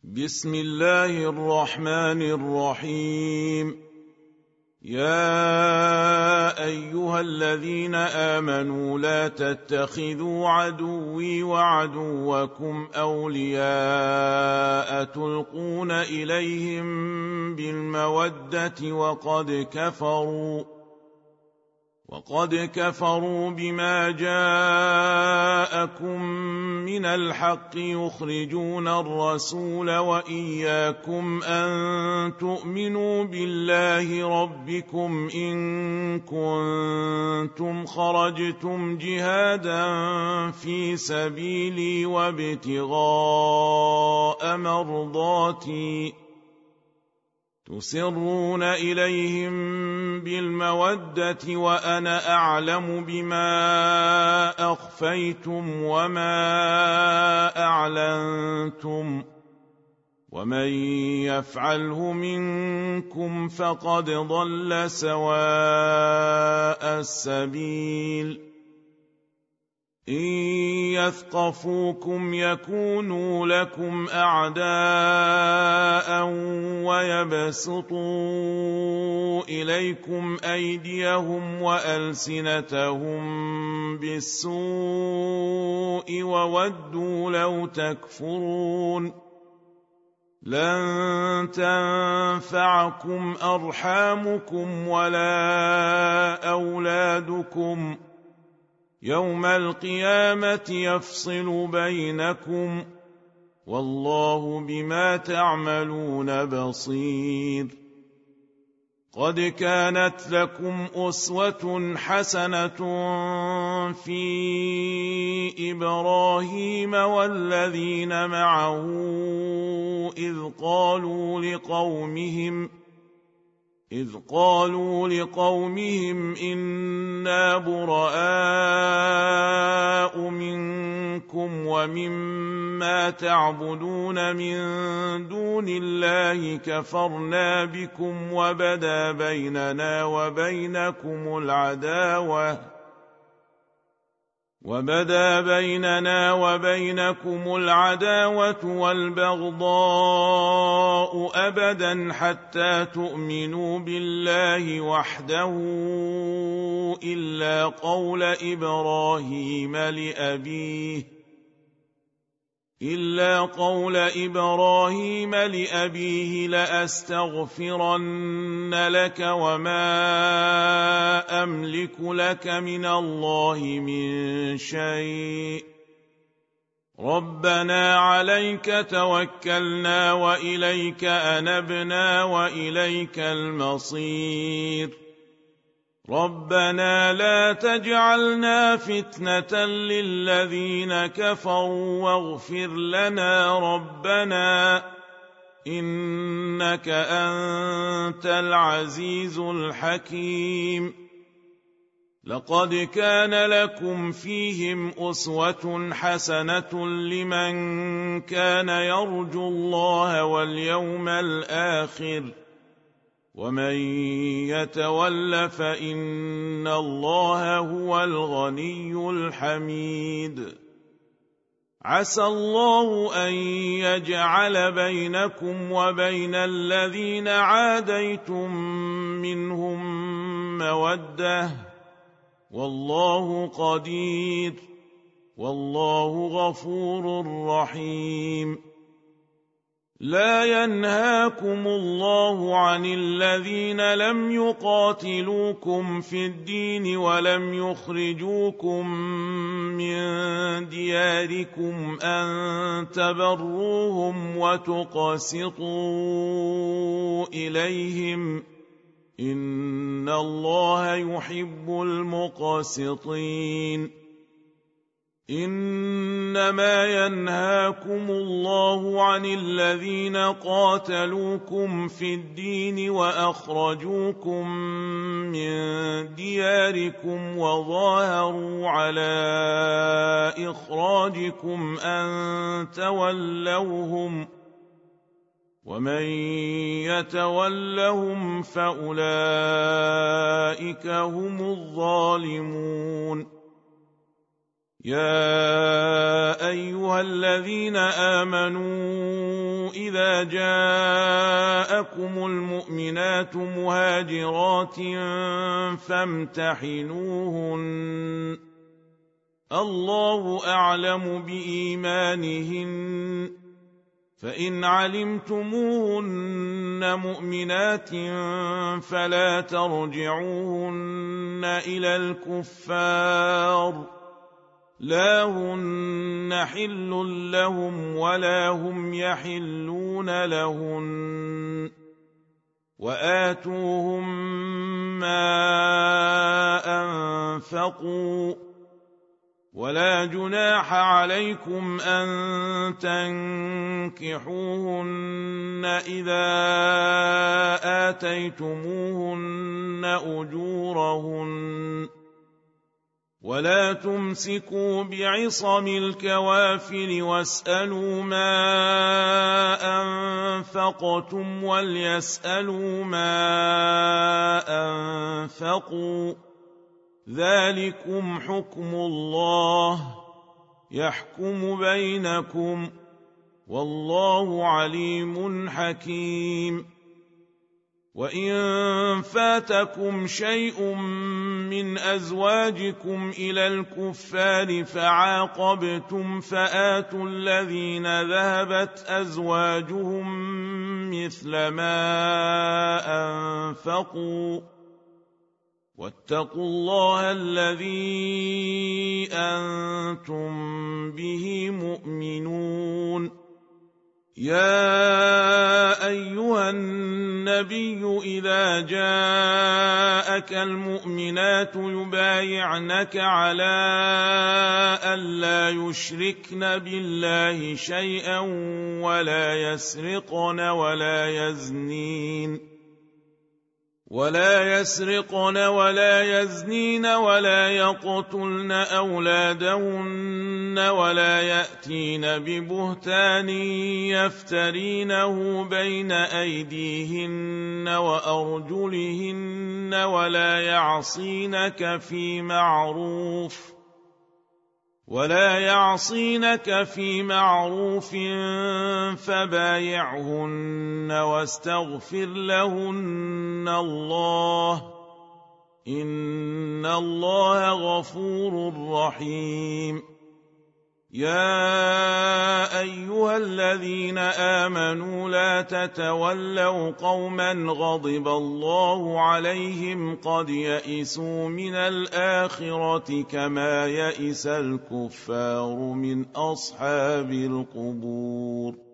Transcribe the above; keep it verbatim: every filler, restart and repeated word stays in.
بسم الله الرحمن الرحيم. يا أيها الذين آمنوا لا تتخذوا عدوي وعدوكم أولياء تلقون إليهم بالمودة وقد كفروا وقد كفروا بما جاءكم من الحق يخرجون الرسول وإياكم أن تؤمنوا بالله ربكم إن كنتم خرجتم جهادا في سبيلي وابتغاء مرضاتي تسرون إليهم بالمودة وأنا أعلم بما أخفيتم وما أعلنتم ومن يفعله منكم فقد ضل سواء السبيل. إن يثقفوكم يكونوا لكم أعداء ويبسطوا إليكم أيديهم وألسنتهم بالسوء وودوا لو تكفرون. لن تنفعكم أرحامكم ولا أولادكم يوم القيامة يفصل بينكم والله بما تعملون بصير. قد كانت لكم أسوة حسنة في إبراهيم والذين معه إذ قالوا لقومهم إذ قالوا لقومهم إنا براء منكم ومما تعبدون من دون الله كفرنا بكم وبدا بيننا وبينكم العداوة وبدا بيننا وبينكم العداوة والبغضاء أبدا حتى تؤمنوا بالله وحده إلا قول إبراهيم لأبيه إلا قول إبراهيم لأبيه لأستغفرن لك وما أملك لك من الله من شيء ربنا عليك توكلنا وإليك أنبنا وإليك المصير. ربنا لا تجعلنا فتنة للذين كفروا واغفر لنا ربنا إنك أنت العزيز الحكيم. لقد كان لكم فيهم أسوة حسنة لمن كان يرجو الله واليوم الآخر ومن يتول فإن الله هو الغني الحميد. عسى الله أن يجعل بينكم وبين الذين عاديتم منهم مودة والله قدير والله غفور رحيم. لا ينهاكم الله عن الذين لم يقاتلوكم في الدين ولم يخرجوكم من دياركم أن تبروهم وتقسطوا إليهم إن الله يحب المقسطين. إنما ينهاكم الله عن الذين قاتلوكم في الدين وأخرجوكم من دياركم وظاهروا على إخراجكم أن تولوهم ومن يتولهم فأولئك هم الظالمون. يا أيها الذين آمنوا إذا جاءكم المؤمنات مهاجرات فامتحنوهن الله أعلم بإيمانهن فإن علمتموهن مؤمنات فلا ترجعوهن إلى الكفار لا هن حل لهم ولا هم يحلون لهن وآتوهم ما أنفقوا ولا جناح عليكم أن تنكحوهن إذا آتيتموهن أجورهن ولا تمسكوا بعصم الكوافر واسألوا ما أنفقتم وليسألوا ما أنفقوا ذلكم حكم الله يحكم بينكم والله عليم حكيم وإن فاتكم شيء من أزواجكم إلى الكفار فعاقبتم فآتوا الذين ذهبت أزواجهم مثل ما أنفقوا واتقوا الله الذي أنتم به مؤمنون يا أيها النبي إذا جاءك المؤمنات يبايعنك على ألا يشركن بالله شيئا ولا يسرقن ولا يزنين ولا يسرقن ولا يزنين ولا يقتلن أولادهن ولا يأتين ببهتان يفترينه بين أيديهن وأرجلهن ولا يعصينك في معروف ولا يعصينك في معروف فبايعهن واستغفر لهن الله إن الله غفور رحيم يا أيها الذين آمنوا لا تتولوا قوما غضب الله عليهم قد يئسوا من الآخرة كما يئس الكفار من أصحاب القبور